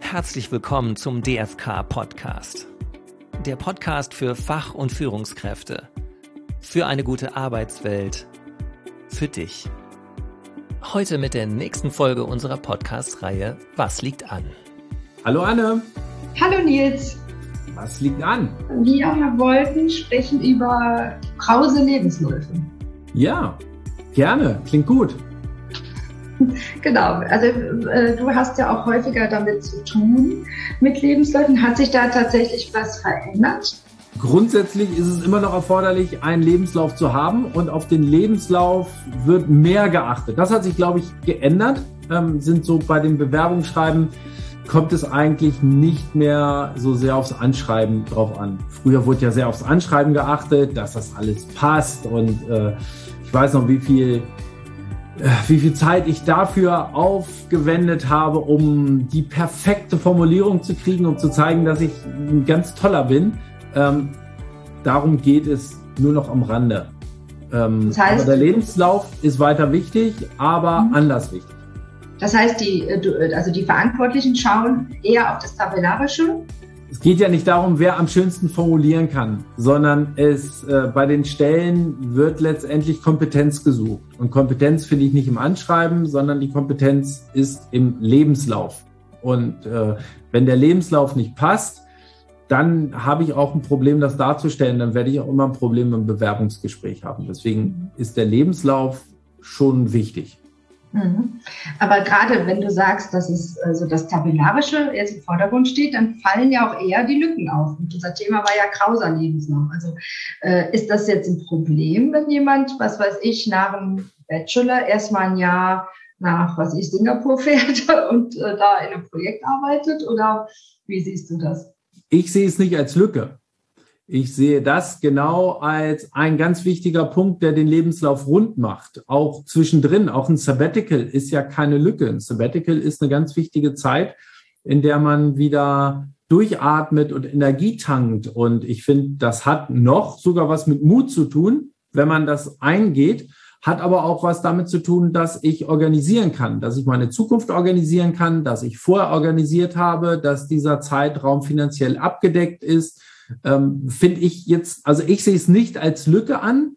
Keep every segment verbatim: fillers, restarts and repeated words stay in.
Herzlich willkommen zum D F K-Podcast. Der Podcast für Fach- und Führungskräfte. Für eine gute Arbeitswelt. Für dich. Heute mit der nächsten Folge unserer Podcast-Reihe Was liegt an? Hallo Anne. Hallo Nils. Was liegt an? Wir wollten sprechen über krause Lebensläufe. Ja, gerne. Klingt gut. Genau, also äh, du hast ja auch häufiger damit zu tun, mit Lebensläufen. Hat sich da tatsächlich was verändert? Grundsätzlich ist es immer noch erforderlich, einen Lebenslauf zu haben, und auf den Lebenslauf wird mehr geachtet. Das hat sich, glaube ich, geändert. Ähm, sind so bei den Bewerbungsschreiben kommt es eigentlich nicht mehr so sehr aufs Anschreiben drauf an. Früher wurde ja sehr aufs Anschreiben geachtet, dass das alles passt, und äh, ich weiß noch, wie viel wie viel Zeit ich dafür aufgewendet habe, um die perfekte Formulierung zu kriegen, um zu zeigen, dass ich ein ganz toller bin. Ähm, darum geht es nur noch am Rande. Ähm, das heißt, aber der Lebenslauf ist weiter wichtig, aber mhm. anders wichtig. Das heißt, die, also die Verantwortlichen schauen eher auf das Tabellarische? Es geht ja nicht darum, wer am schönsten formulieren kann, sondern es äh, bei den Stellen wird letztendlich Kompetenz gesucht. Und Kompetenz finde ich nicht im Anschreiben, sondern die Kompetenz ist im Lebenslauf. Und äh, wenn der Lebenslauf nicht passt, dann habe ich auch ein Problem, das darzustellen. Dann werde ich auch immer ein Problem im Bewerbungsgespräch haben. Deswegen ist der Lebenslauf schon wichtig. Mhm. Aber gerade wenn du sagst, dass es also das Tabellarische jetzt im Vordergrund steht, dann fallen ja auch eher die Lücken auf. Und unser Thema war ja krauser Lebenslauf. Also äh, ist das jetzt ein Problem, wenn jemand, was weiß ich, nach dem Bachelor erstmal ein Jahr nach, was ich, Singapur fährt und äh, da in einem Projekt arbeitet? Oder wie siehst du das? Ich sehe es nicht als Lücke. Ich sehe das genau als ein ganz wichtiger Punkt, der den Lebenslauf rund macht. Auch zwischendrin, auch ein Sabbatical ist ja keine Lücke. Ein Sabbatical ist eine ganz wichtige Zeit, in der man wieder durchatmet und Energie tankt. Und ich finde, das hat noch sogar was mit Mut zu tun, wenn man das eingeht, hat aber auch was damit zu tun, dass ich organisieren kann, dass ich meine Zukunft organisieren kann, dass ich vorher organisiert habe, dass dieser Zeitraum finanziell abgedeckt ist. Ähm, finde ich jetzt, also ich sehe es nicht als Lücke an,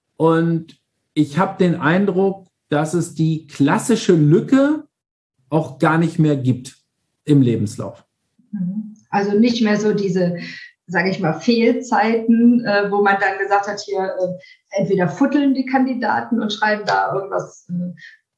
und ich habe den Eindruck, dass es die klassische Lücke auch gar nicht mehr gibt im Lebenslauf. Also nicht mehr so diese, sage ich mal, Fehlzeiten, äh, wo man dann gesagt hat, hier äh, entweder futteln die Kandidaten und schreiben da irgendwas, äh,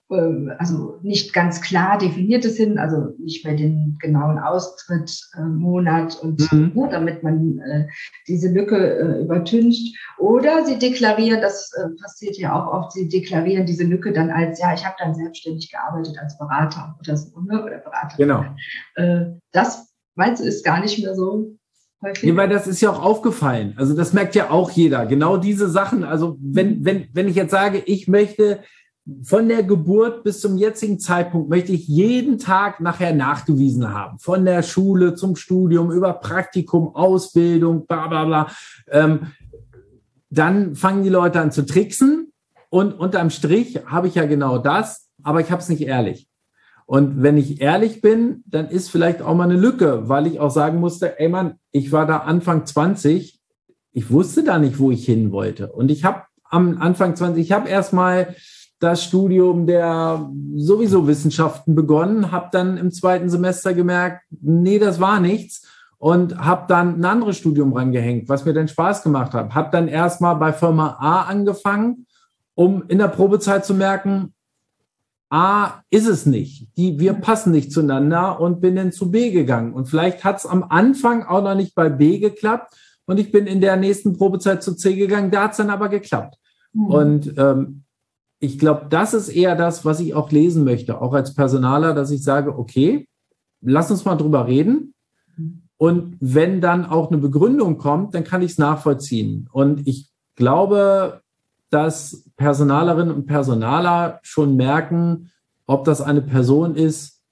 also nicht ganz klar definiertes hin, also nicht mehr den genauen Austritt, äh, Monat und mhm. ne, damit man äh, diese Lücke äh, übertüncht. Oder sie deklarieren, das äh, passiert ja auch oft, sie deklarieren diese Lücke dann als, ja, ich habe dann selbstständig gearbeitet als Berater oder so, ne, oder Berater. Genau. Äh, das, meinst du, ist gar nicht mehr so häufig? Ja, weil das ist ja auch aufgefallen. Also das merkt ja auch jeder. Genau diese Sachen. Also wenn, wenn, wenn ich jetzt sage, ich möchte von der Geburt bis zum jetzigen Zeitpunkt möchte ich jeden Tag nachher nachgewiesen haben. Von der Schule zum Studium, über Praktikum, Ausbildung, bla bla bla. Ähm, dann fangen die Leute an zu tricksen, und unterm Strich habe ich ja genau das, aber ich habe es nicht ehrlich. Und wenn ich ehrlich bin, dann ist vielleicht auch mal eine Lücke, weil ich auch sagen musste, ey Mann, ich war da Anfang zwanzig, ich wusste da nicht, wo ich hin wollte. Und ich habe am Anfang zwanzig, ich habe erstmal das Studium der sowieso Wissenschaften begonnen, habe dann im zweiten Semester gemerkt, nee, das war nichts, und habe dann ein anderes Studium rangehängt, was mir dann Spaß gemacht hat. Habe dann erstmal bei Firma A angefangen, um in der Probezeit zu merken, A ist es nicht, die, wir passen nicht zueinander, und bin dann zu B gegangen. Und vielleicht hat es am Anfang auch noch nicht bei B geklappt, und ich bin in der nächsten Probezeit zu C gegangen, da hat es dann aber geklappt. Mhm. Und ähm, ich glaube, das ist eher das, was ich auch lesen möchte, auch als Personaler, dass ich sage, okay, lass uns mal drüber reden. Und wenn dann auch eine Begründung kommt, dann kann ich es nachvollziehen. Und ich glaube, dass Personalerinnen und Personaler schon merken, ob das eine Person ist,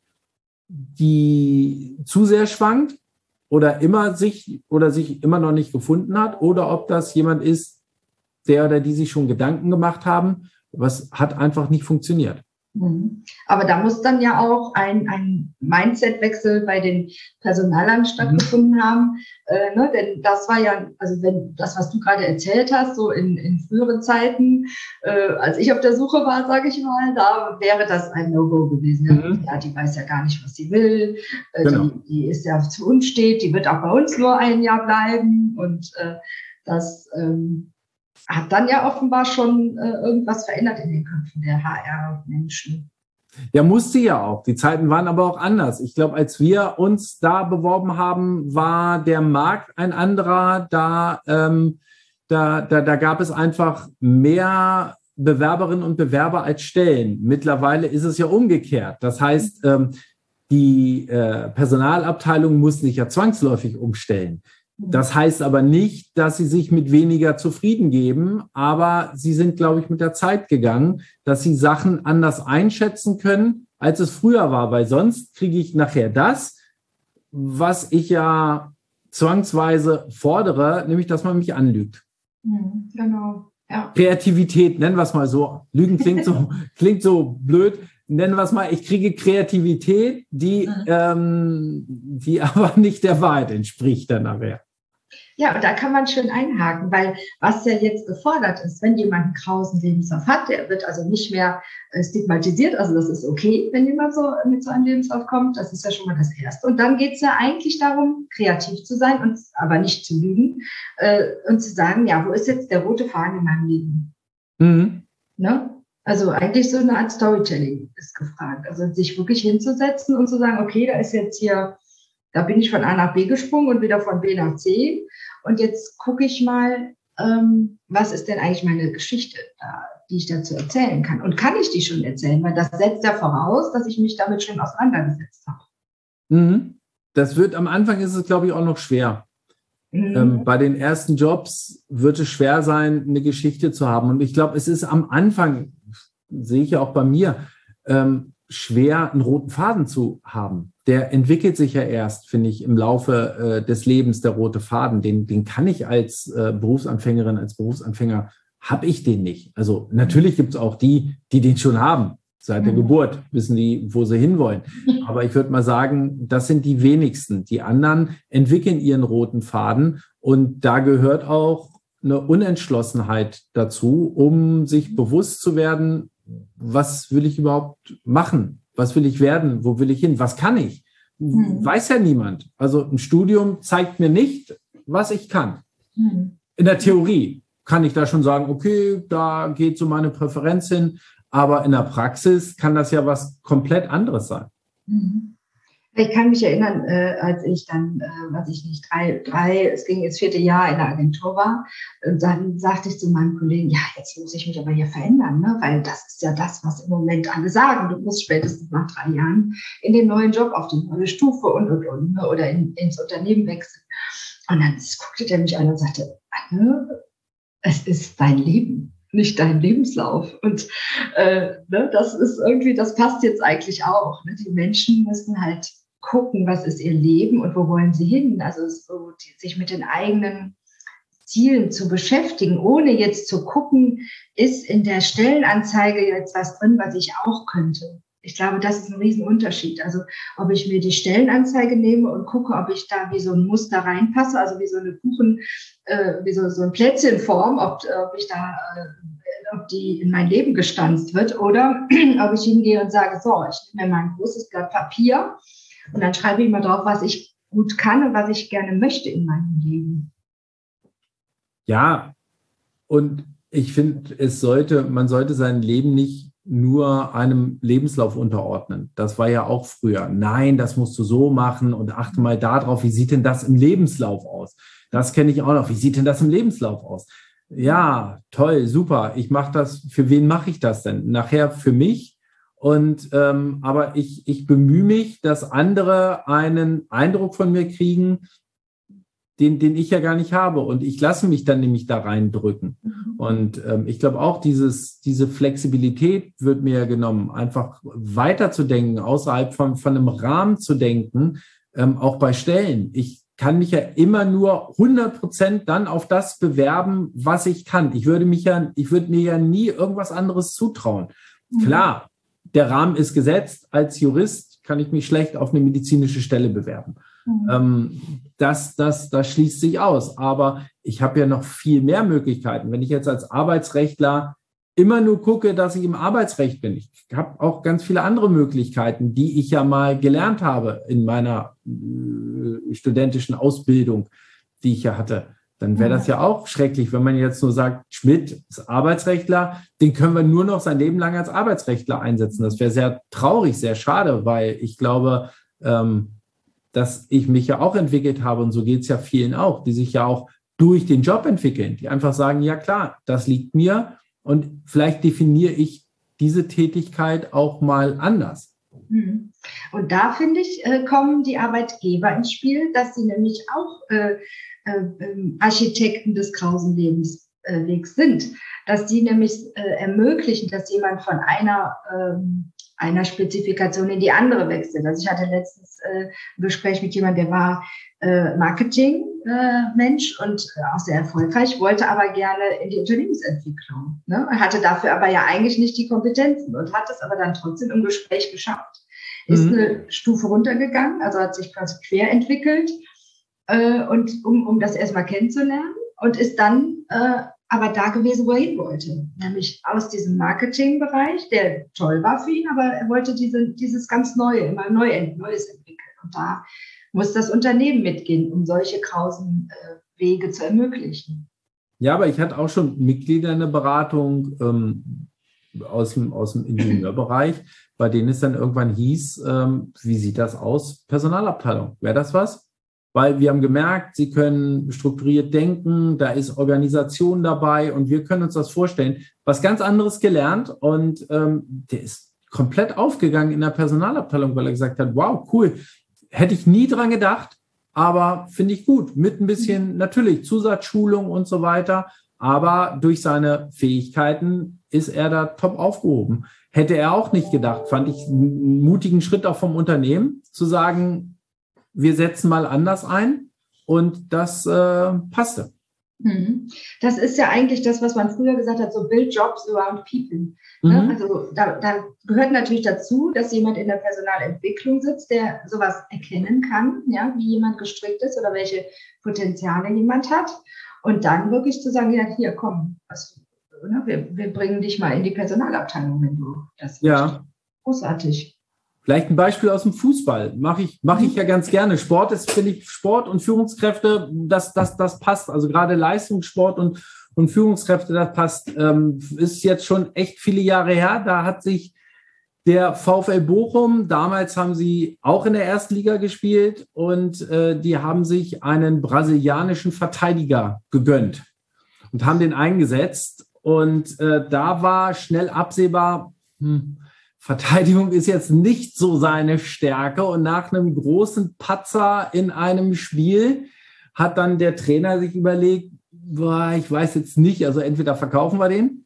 die zu sehr schwankt oder immer sich oder sich immer noch nicht gefunden hat, oder ob das jemand ist, der oder die sich schon Gedanken gemacht haben, was hat einfach nicht funktioniert. Aber da muss dann ja auch ein, ein Mindset-Wechsel bei den Personalern stattgefunden mhm. haben, äh, ne? Denn das war ja, also wenn das, was du gerade erzählt hast, so in, in früheren Zeiten, äh, als ich auf der Suche war, sage ich mal, da wäre das ein No-Go gewesen. Mhm. Ja, die weiß ja gar nicht, was sie will, äh, genau. die, die ist ja zu unstet, die wird auch bei uns nur ein Jahr bleiben und äh, das ähm, hat dann ja offenbar schon äh, irgendwas verändert in den Köpfen der H R-Menschen. Ja, musste ja auch. Die Zeiten waren aber auch anders. Ich glaube, als wir uns da beworben haben, war der Markt ein anderer. Da, ähm, da, da, da gab es einfach mehr Bewerberinnen und Bewerber als Stellen. Mittlerweile ist es ja umgekehrt. Das heißt, ähm, die äh, Personalabteilung muss sich ja zwangsläufig umstellen. Das heißt aber nicht, dass sie sich mit weniger zufrieden geben, aber sie sind, glaube ich, mit der Zeit gegangen, dass sie Sachen anders einschätzen können, als es früher war, weil sonst kriege ich nachher das, was ich ja zwangsweise fordere, nämlich, dass man mich anlügt. Mhm, genau, ja. Kreativität, nennen wir es mal so. Lügen klingt so, klingt so blöd. Nennen wir es mal, ich kriege Kreativität, die, mhm. ähm, die aber nicht der Wahrheit entspricht dann nachher. Ja, und da kann man schön einhaken, weil was ja jetzt gefordert ist, wenn jemand einen krausen Lebenslauf hat, der wird also nicht mehr äh, stigmatisiert, also das ist okay, wenn jemand so mit so einem Lebenslauf kommt, das ist ja schon mal das Erste. Und dann geht es ja eigentlich darum, kreativ zu sein, und aber nicht zu lügen äh, und zu sagen, ja, wo ist jetzt der rote Faden in meinem Leben? Mhm. Ne? Also eigentlich so eine Art Storytelling ist gefragt, also sich wirklich hinzusetzen und zu sagen, okay, da ist jetzt hier, da bin ich von A nach B gesprungen und wieder von B nach C. Und jetzt gucke ich mal, ähm, was ist denn eigentlich meine Geschichte, da, die ich dazu erzählen kann. Und kann ich die schon erzählen? Weil das setzt ja voraus, dass ich mich damit schon auseinandergesetzt habe. Mhm. Das wird, am Anfang ist es, glaube ich, auch noch schwer. Mhm. Ähm, bei den ersten Jobs wird es schwer sein, eine Geschichte zu haben. Und ich glaube, es ist am Anfang, sehe ich ja auch bei mir, ähm, schwer, einen roten Faden zu haben. Der entwickelt sich ja erst, finde ich, im Laufe äh, des Lebens, der rote Faden. Den, den kann ich als äh, Berufsanfängerin, als Berufsanfänger, habe ich den nicht. Also natürlich gibt es auch die, die den schon haben. Seit der mhm. Geburt wissen die, wo sie hinwollen. Aber ich würde mal sagen, das sind die wenigsten. Die anderen entwickeln ihren roten Faden. Und da gehört auch eine Unentschlossenheit dazu, um sich bewusst zu werden, was will ich überhaupt machen? Was will ich werden? Wo will ich hin? Was kann ich? Hm. Weiß ja niemand. Also ein Studium zeigt mir nicht, was ich kann. Hm. In der Theorie kann ich da schon sagen, okay, da geht so meine Präferenz hin. Aber in der Praxis kann das ja was komplett anderes sein. Hm. Ich kann mich erinnern, äh, als ich dann, äh, weiß ich nicht, drei, drei, es ging ins vierte Jahr in der Agentur war, und dann sagte ich zu meinem Kollegen, ja, jetzt muss ich mich aber hier verändern, ne? Weil das ist ja das, was im Moment alle sagen. Du musst spätestens nach drei Jahren in den neuen Job auf die neue Stufe und, und, und, ne? Oder in, ins Unternehmen wechseln. Und dann guckte der mich an und sagte, Anne, es ist dein Leben, nicht dein Lebenslauf. Und äh, ne, das ist irgendwie, das passt jetzt eigentlich auch. Ne? Die Menschen müssen halt gucken, was ist ihr Leben und wo wollen sie hin. Also so, die, sich mit den eigenen Zielen zu beschäftigen, ohne jetzt zu gucken, ist in der Stellenanzeige jetzt was drin, was ich auch könnte. Ich glaube, das ist ein Riesenunterschied. Also ob ich mir die Stellenanzeige nehme und gucke, ob ich da wie so ein Muster reinpasse, also wie so eine Kuchen, äh, wie so, so ein Plätzchenform, ob, ob ich da, äh, ob die in mein Leben gestanzt wird, oder ob ich hingehe und sage, so, ich nehme mir mal ein großes Blatt Papier und dann schreibe ich mal drauf, was ich gut kann und was ich gerne möchte in meinem Leben. Ja, und ich finde, es sollte, man sollte sein Leben nicht nur einem Lebenslauf unterordnen. Das war ja auch früher. Nein, das musst du so machen und achte mal darauf, wie sieht denn das im Lebenslauf aus? Das kenne ich auch noch. Wie sieht denn das im Lebenslauf aus? Ja, toll, super. Ich mache das. Für wen mache ich das denn? Nachher für mich. Und ähm, aber ich, ich bemühe mich, dass andere einen Eindruck von mir kriegen, den, den ich ja gar nicht habe. Und ich lasse mich dann nämlich da reindrücken. Mhm. Und ähm, ich glaube auch, dieses, diese Flexibilität wird mir genommen, einfach weiterzudenken, außerhalb von, von einem Rahmen zu denken, ähm, auch bei Stellen. Ich kann mich ja immer nur hundert Prozent dann auf das bewerben, was ich kann. Ich würde mich ja, ich würde mir ja nie irgendwas anderes zutrauen. Mhm. Klar, der Rahmen ist gesetzt. Als Jurist kann ich mich schlecht auf eine medizinische Stelle bewerben. Mhm. Ähm, das, das, das schließt sich aus. Aber ich habe ja noch viel mehr Möglichkeiten. Wenn ich jetzt als Arbeitsrechtler immer nur gucke, dass ich im Arbeitsrecht bin. Ich habe auch ganz viele andere Möglichkeiten, die ich ja mal gelernt habe in meiner äh, studentischen Ausbildung, die ich ja hatte. Dann wäre das ja auch schrecklich, wenn man jetzt nur sagt, Schmidt ist Arbeitsrechtler, den können wir nur noch sein Leben lang als Arbeitsrechtler einsetzen. Das wäre sehr traurig, sehr schade, weil ich glaube, ähm, dass ich mich ja auch entwickelt habe und so geht es ja vielen auch, die sich ja auch durch den Job entwickeln, die einfach sagen, ja klar, das liegt mir. Und vielleicht definiere ich diese Tätigkeit auch mal anders. Und da, finde ich, kommen die Arbeitgeber ins Spiel, dass sie nämlich auch äh, äh, Architekten des krausen Lebenswegs sind. Dass sie nämlich äh, ermöglichen, dass jemand von einer, äh, einer Spezifikation in die andere wechselt. Also ich hatte letztens äh, ein Gespräch mit jemandem, der war äh, Marketing-Mensch äh, und äh, auch sehr erfolgreich, wollte aber gerne in die Unternehmensentwicklung. Ne? Er hatte dafür aber ja eigentlich nicht die Kompetenzen und hat es aber dann trotzdem im Gespräch geschafft. Mhm. Ist eine Stufe runtergegangen, also hat sich quasi quer entwickelt, äh, und um, um das erstmal kennenzulernen und ist dann äh, aber da gewesen, wo er hin wollte, nämlich aus diesem Marketingbereich, der toll war für ihn, aber er wollte diese, dieses ganz Neue, immer neu, Neues entwickeln. Und da muss das Unternehmen mitgehen, um solche krausen äh, Wege zu ermöglichen. Ja, aber ich hatte auch schon Mitglieder in der Beratung ähm, aus dem, aus dem Ingenieurbereich, bei denen es dann irgendwann hieß, ähm, wie sieht das aus? Personalabteilung, wäre das was? Weil wir haben gemerkt, sie können strukturiert denken, da ist Organisation dabei und wir können uns das vorstellen. Was ganz anderes gelernt und ähm, der ist komplett aufgegangen in der Personalabteilung, weil er gesagt hat, wow, cool, hätte ich nie dran gedacht, aber finde ich gut. Mit ein bisschen natürlich Zusatzschulung und so weiter, aber durch seine Fähigkeiten ist er da top aufgehoben. Hätte er auch nicht gedacht, fand ich einen mutigen Schritt auch vom Unternehmen, zu sagen, wir setzen mal anders ein und das äh, passte. Das ist ja eigentlich das, was man früher gesagt hat, so build jobs around people. Mhm. Ne? Also da, da gehört natürlich dazu, dass jemand in der Personalentwicklung sitzt, der sowas erkennen kann, ja, wie jemand gestrickt ist oder welche Potenziale jemand hat. Und dann wirklich zu sagen, ja, hier, komm, was, ne, wir, wir bringen dich mal in die Personalabteilung, wenn du das ja. Großartig. Vielleicht ein Beispiel aus dem Fußball. Mache ich, mache ich ja ganz gerne. Sport ist, finde ich, Sport und Führungskräfte, das, das, das passt. Also gerade Leistungssport und, und Führungskräfte, das passt. Ähm, ist jetzt schon echt viele Jahre her. Da hat sich der VfL Bochum, damals haben sie auch in der ersten Liga gespielt und äh, die haben sich einen brasilianischen Verteidiger gegönnt und haben den eingesetzt. Und äh, da war schnell absehbar, hm, Verteidigung ist jetzt nicht so seine Stärke und nach einem großen Patzer in einem Spiel hat dann der Trainer sich überlegt, boah, ich weiß jetzt nicht, also entweder verkaufen wir den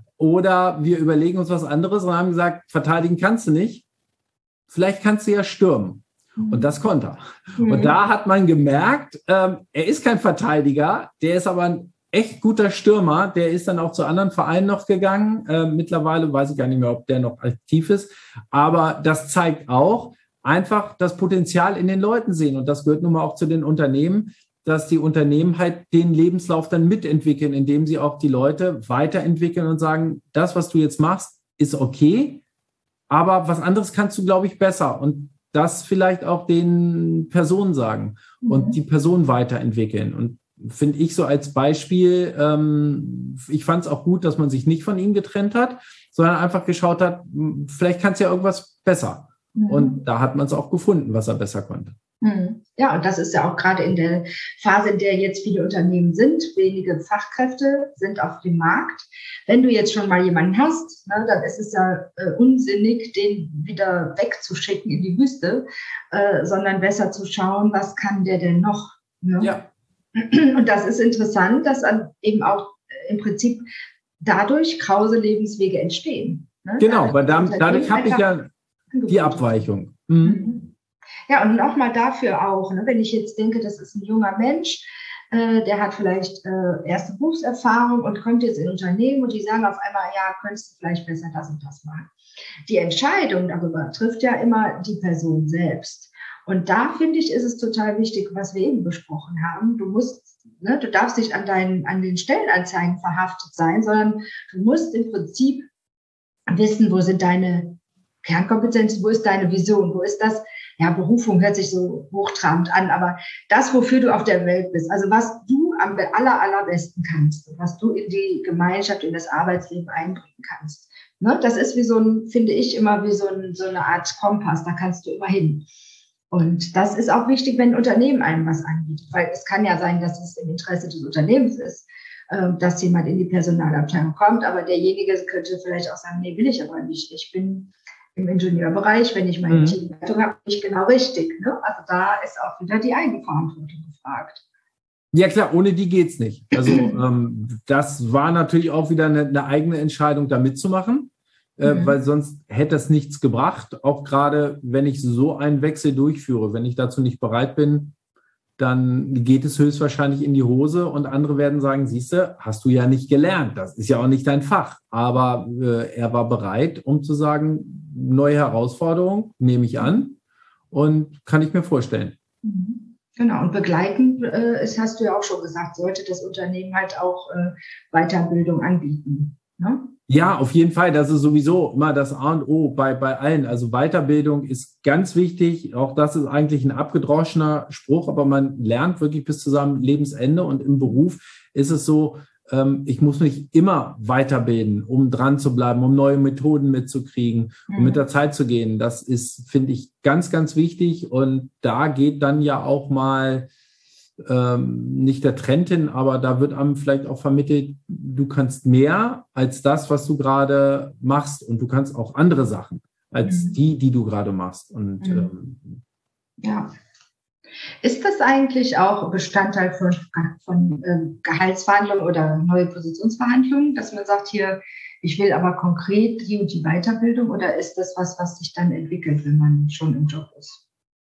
oder wir überlegen uns was anderes und haben gesagt, verteidigen kannst du nicht, vielleicht kannst du ja stürmen. Mhm. Und das konnte er. Mhm. Und da hat man gemerkt, ähm, er ist kein Verteidiger, der ist aber ein echt guter Stürmer, der ist dann auch zu anderen Vereinen noch gegangen. Äh, mittlerweile weiß ich gar nicht mehr, ob der noch aktiv ist. Aber das zeigt auch einfach das Potenzial in den Leuten sehen. Und das gehört nun mal auch zu den Unternehmen, dass die Unternehmen halt den Lebenslauf dann mitentwickeln, indem sie auch die Leute weiterentwickeln und sagen, das, was du jetzt machst, ist okay, aber was anderes kannst du, glaube ich, besser. Und das vielleicht auch den Personen sagen und mhm. die Person weiterentwickeln. Und finde ich so als Beispiel, ähm, ich fand es auch gut, dass man sich nicht von ihm getrennt hat, sondern einfach geschaut hat, vielleicht kann es ja irgendwas besser. Mhm. Und da hat man es auch gefunden, was er besser konnte. Mhm. Ja, und das ist ja auch gerade in der Phase, in der jetzt viele Unternehmen sind, wenige Fachkräfte sind auf dem Markt. Wenn du jetzt schon mal jemanden hast, ne, dann ist es ja äh, unsinnig, den wieder wegzuschicken in die Wüste, äh, sondern besser zu schauen, was kann der denn noch? Ne? Ja. Und das ist interessant, dass eben auch im Prinzip dadurch krause Lebenswege entstehen. Ne? Genau, weil dadurch, dadurch habe ich ja die Abweichung. Mhm. Ja, und nochmal dafür auch, ne, wenn ich jetzt denke, das ist ein junger Mensch, äh, der hat vielleicht äh, erste Berufserfahrung und kommt jetzt in Unternehmen und die sagen auf einmal, ja, könntest du vielleicht besser das und das machen. Die Entscheidung darüber trifft ja immer die Person selbst. Und da, finde ich, ist es total wichtig, was wir eben besprochen haben. Du musst, ne, du darfst nicht an deinen, an den Stellenanzeigen verhaftet sein, sondern du musst im Prinzip wissen, wo sind deine Kernkompetenzen, wo ist deine Vision, wo ist das, ja, Berufung hört sich so hochtrabend an, aber das, wofür du auf der Welt bist, also was du am aller, allerbesten kannst, was du in die Gemeinschaft, in das Arbeitsleben einbringen kannst. Ne, das ist wie so ein, finde ich, immer wie so, ein, so eine Art Kompass, da kannst du immer hin. Und das ist auch wichtig, wenn ein Unternehmen einem was anbietet, weil es kann ja sein, dass es im Interesse des Unternehmens ist, dass jemand in die Personalabteilung kommt, aber derjenige könnte vielleicht auch sagen, nee, will ich aber nicht. Ich bin im Ingenieurbereich, wenn ich meine mhm. Teamleitung habe, nicht genau richtig. Ne? Also da ist auch wieder die Eigenverantwortung gefragt. Ja klar, ohne die geht's nicht. Also ähm, das war natürlich auch wieder eine, eine eigene Entscheidung, da mitzumachen, äh, mhm. weil sonst hätte es nichts gebracht. Auch gerade, wenn ich so einen Wechsel durchführe, wenn ich dazu nicht bereit bin, dann geht es höchstwahrscheinlich in die Hose und andere werden sagen, siehste, hast du ja nicht gelernt, das ist ja auch nicht dein Fach. Aber äh, er war bereit, um zu sagen, neue Herausforderung, nehme ich an und kann ich mir vorstellen. Genau, und begleitend, äh, ist, hast du ja auch schon gesagt, sollte das Unternehmen halt auch äh, Weiterbildung anbieten, ne? Ja, auf jeden Fall. Das ist sowieso immer das A und O bei, bei allen. Also Weiterbildung ist ganz wichtig. Auch das ist eigentlich ein abgedroschener Spruch, aber man lernt wirklich bis zu seinem Lebensende. Und im Beruf ist es so, ähm, ich muss mich immer weiterbilden, um dran zu bleiben, um neue Methoden mitzukriegen, um mhm. mit der Zeit zu gehen. Das ist, finde ich, ganz, ganz wichtig. Und da geht dann ja auch mal Ähm, nicht der Trend hin, aber da wird einem vielleicht auch vermittelt, du kannst mehr als das, was du gerade machst und du kannst auch andere Sachen als mhm. die, die du gerade machst. Und mhm. ähm, ja. Ist das eigentlich auch Bestandteil von, von äh, Gehaltsverhandlungen oder neue Positionsverhandlungen, dass man sagt, hier, ich will aber konkret die und die Weiterbildung, oder ist das was, was sich dann entwickelt, wenn man schon im Job ist?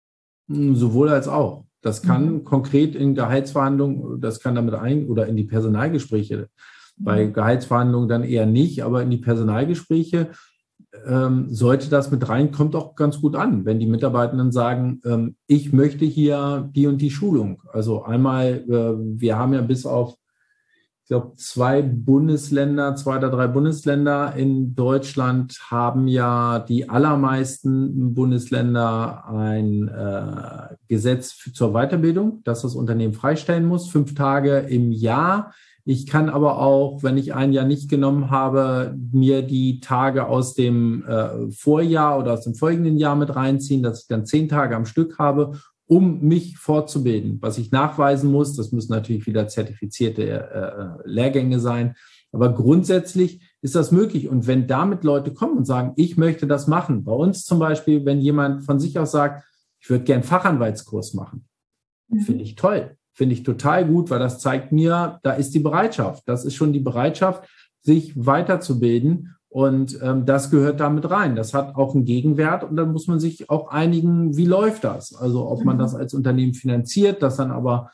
Sowohl als auch. Das kann mhm. konkret in Gehaltsverhandlungen, das kann damit ein, oder in die Personalgespräche. Mhm. Bei Gehaltsverhandlungen dann eher nicht, aber in die Personalgespräche ähm, sollte das mit rein, kommt auch ganz gut an, wenn die Mitarbeitenden sagen, ähm, ich möchte hier die und die Schulung. Also einmal, äh, wir haben ja bis auf, ich glaube, zwei Bundesländer, zwei oder drei Bundesländer in Deutschland haben ja die allermeisten Bundesländer ein äh, Gesetz für, zur Weiterbildung, dass das Unternehmen freistellen muss, fünf Tage im Jahr. Ich kann aber auch, wenn ich ein Jahr nicht genommen habe, mir die Tage aus dem äh, Vorjahr oder aus dem folgenden Jahr mit reinziehen, dass ich dann zehn Tage am Stück habe, um mich fortzubilden. Was ich nachweisen muss, das müssen natürlich wieder zertifizierte äh, Lehrgänge sein, aber grundsätzlich ist das möglich. Und wenn damit Leute kommen und sagen, ich möchte das machen, bei uns zum Beispiel, wenn jemand von sich aus sagt, ich würde gern einen Fachanwaltskurs machen, mhm. finde ich toll, finde ich total gut, weil das zeigt mir, da ist die Bereitschaft, das ist schon die Bereitschaft, sich weiterzubilden. Und ähm, das gehört damit rein. Das hat auch einen Gegenwert und dann muss man sich auch einigen, wie läuft das? Also ob man das als Unternehmen finanziert, dass dann aber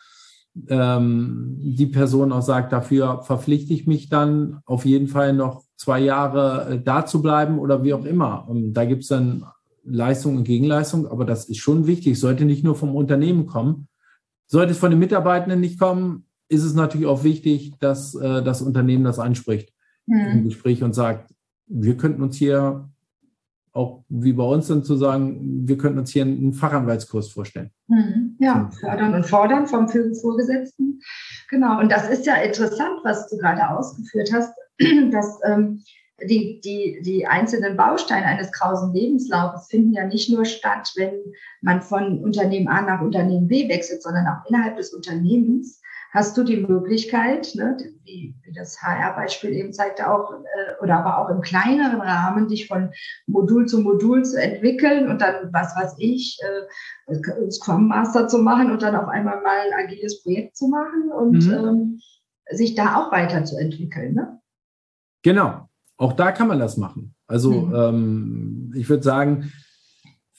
ähm, die Person auch sagt, dafür verpflichte ich mich dann auf jeden Fall noch zwei Jahre äh, da zu bleiben oder wie auch immer. Und da gibt es dann Leistung und Gegenleistung, aber das ist schon wichtig, sollte nicht nur vom Unternehmen kommen. Sollte es von den Mitarbeitenden nicht kommen, ist es natürlich auch wichtig, dass äh, das Unternehmen das anspricht mhm. im Gespräch und sagt, wir könnten uns hier auch, wie bei uns dann zu sagen, wir könnten uns hier einen Fachanwaltskurs vorstellen. Ja, fördern und fordern vom Vorgesetzten. Genau, und das ist ja interessant, was du gerade ausgeführt hast, dass ähm, die, die, die einzelnen Bausteine eines krausen Lebenslaufes finden ja nicht nur statt, wenn man von Unternehmen A nach Unternehmen B wechselt, sondern auch innerhalb des Unternehmens hast du die Möglichkeit, ne, wie, wie das H R-Beispiel eben zeigte, auch äh, oder aber auch im kleineren Rahmen, dich von Modul zu Modul zu entwickeln und dann, was weiß ich, äh, Scrum Master zu machen und dann auf einmal mal ein agiles Projekt zu machen und mhm. ähm, sich da auch weiterzuentwickeln. Ne? Genau, auch da kann man das machen. Also mhm. ähm, ich würde sagen,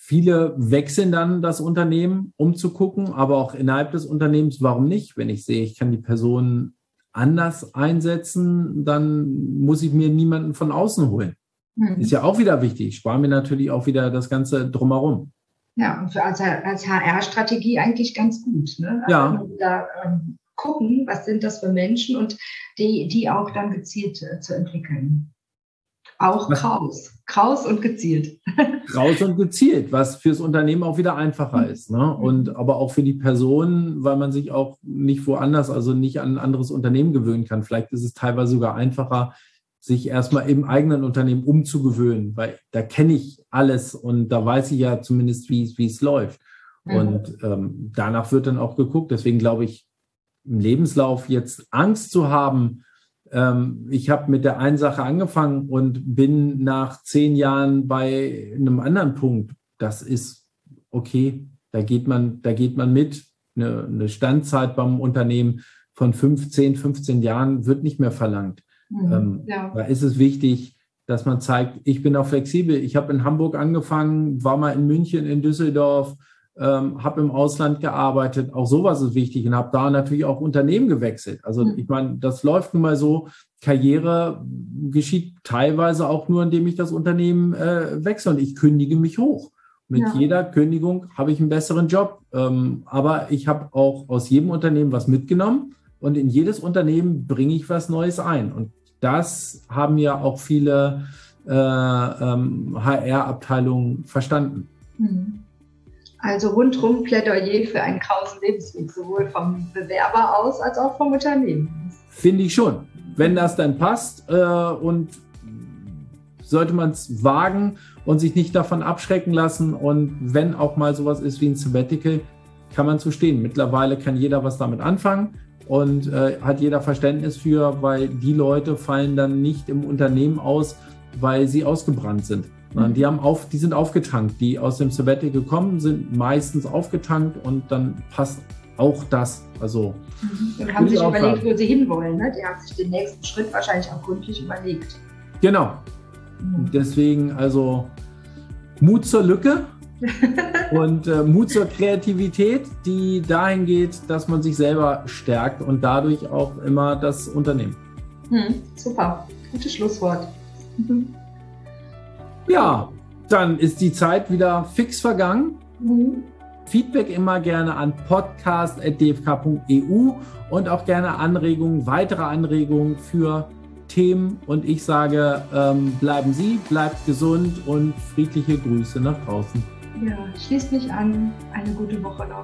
viele wechseln dann das Unternehmen, um zu gucken, aber auch innerhalb des Unternehmens, warum nicht? Wenn ich sehe, ich kann die Person anders einsetzen, dann muss ich mir niemanden von außen holen. Mhm. Ist ja auch wieder wichtig. Ich spare mir natürlich auch wieder das Ganze drumherum. Ja, und für als, als H R-Strategie eigentlich ganz gut. Ne? Also ja. Da ähm, gucken, was sind das für Menschen und die, die auch dann gezielt äh, zu entwickeln. Auch was? kraus. Kraus und gezielt. Kraus und gezielt, was fürs Unternehmen auch wieder einfacher mhm. ist. Ne? Und aber auch für die Person, weil man sich auch nicht woanders, also nicht an ein anderes Unternehmen gewöhnen kann. Vielleicht ist es teilweise sogar einfacher, sich erstmal im eigenen Unternehmen umzugewöhnen, weil da kenne ich alles und da weiß ich ja zumindest, wie es wie es läuft. Mhm. Und ähm, danach wird dann auch geguckt. Deswegen glaube ich, im Lebenslauf jetzt Angst zu haben, ähm, ich habe mit der einen Sache angefangen und bin nach zehn Jahren bei einem anderen Punkt. Das ist okay, da geht man, da geht man mit. Eine, eine Standzeit beim Unternehmen von fünfzehn, fünfzehn Jahren wird nicht mehr verlangt. Mhm, ähm, ja. Da ist es wichtig, dass man zeigt, ich bin auch flexibel. Ich habe in Hamburg angefangen, war mal in München, in Düsseldorf, ähm, habe im Ausland gearbeitet. Auch sowas ist wichtig und habe da natürlich auch Unternehmen gewechselt. Also mhm. ich meine, das läuft nun mal so. Karriere geschieht teilweise auch nur, indem ich das Unternehmen äh, wechsle und ich kündige mich hoch. Mit ja. jeder Kündigung habe ich einen besseren Job. Ähm, aber ich habe auch aus jedem Unternehmen was mitgenommen und in jedes Unternehmen bringe ich was Neues ein. Und das haben ja auch viele äh, ähm, H R-Abteilungen verstanden. Also rundrum Plädoyer für einen krausen Lebensweg, sowohl vom Bewerber aus als auch vom Unternehmen. Finde ich schon. Wenn das dann passt äh, und sollte man es wagen und sich nicht davon abschrecken lassen. Und wenn auch mal sowas ist wie ein Sabbatical, kann man zu stehen. Mittlerweile kann jeder was damit anfangen. Und äh, hat jeder Verständnis für, weil die Leute fallen dann nicht im Unternehmen aus, weil sie ausgebrannt sind. Mhm. Die, haben auf, die sind aufgetankt. Die aus dem Sabbatical kommen, sind meistens aufgetankt und dann passt auch das. Also, mhm. Und haben sich überlegt, wo sie hinwollen. Ne? Die haben sich den nächsten Schritt wahrscheinlich auch gründlich überlegt. Genau. Mhm. Deswegen also Mut zur Lücke. Und äh, Mut zur Kreativität, die dahin geht, dass man sich selber stärkt und dadurch auch immer das Unternehmen. Hm, super, gutes Schlusswort. Mhm. Ja, dann ist die Zeit wieder fix vergangen. Mhm. Feedback immer gerne an podcast at d f k punkt e u und auch gerne Anregungen, weitere Anregungen für Themen. Und ich sage, ähm, bleiben Sie, bleibt gesund und friedliche Grüße nach draußen. Ja, schließt mich an. Eine gute Woche noch.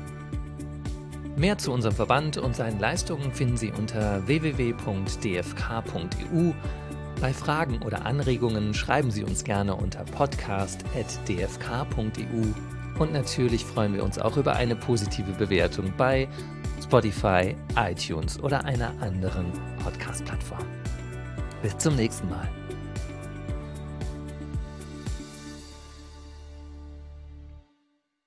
Mehr zu unserem Verband und seinen Leistungen finden Sie unter w w w punkt d f k punkt e u. Bei Fragen oder Anregungen schreiben Sie uns gerne unter podcast at d f k punkt e u. Und natürlich freuen wir uns auch über eine positive Bewertung bei Spotify, iTunes oder einer anderen Podcast-Plattform. Bis zum nächsten Mal.